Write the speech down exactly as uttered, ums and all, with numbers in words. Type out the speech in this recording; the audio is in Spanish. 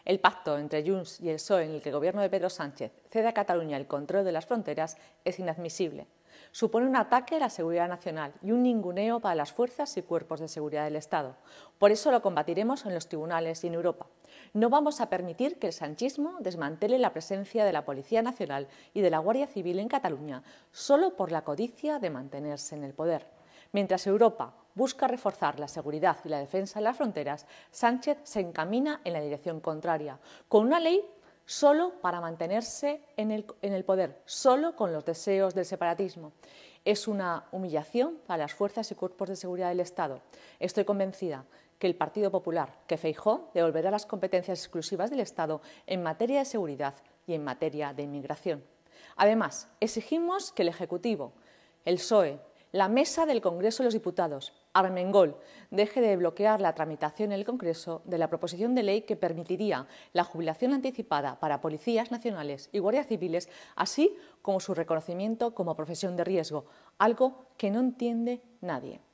El pacto entre Junts y el P S O E en el que el gobierno de Pedro Sánchez cede a Cataluña el control de las fronteras es inadmisible. Supone un ataque a la seguridad nacional y un ninguneo para las fuerzas y cuerpos de seguridad del Estado. Por eso lo combatiremos en los tribunales y en Europa. No vamos a permitir que el sanchismo desmantele la presencia de la Policía Nacional y de la Guardia Civil en Cataluña solo por la codicia de mantenerse en el poder. Mientras Europa busca reforzar la seguridad y la defensa de las fronteras, Sánchez se encamina en la dirección contraria, con una ley solo para mantenerse en el, en el poder, solo con los deseos del separatismo. Es una humillación para las fuerzas y cuerpos de seguridad del Estado. Estoy convencida que el Partido Popular, que Feijóo devolverá las competencias exclusivas del Estado en materia de seguridad y en materia de inmigración. Además, exigimos que el Ejecutivo, el P S O E, la Mesa del Congreso de los Diputados, Armengol, deje de bloquear la tramitación en el Congreso de la proposición de ley que permitiría la jubilación anticipada para policías nacionales y guardias civiles, así como su reconocimiento como profesión de riesgo, algo que no entiende nadie.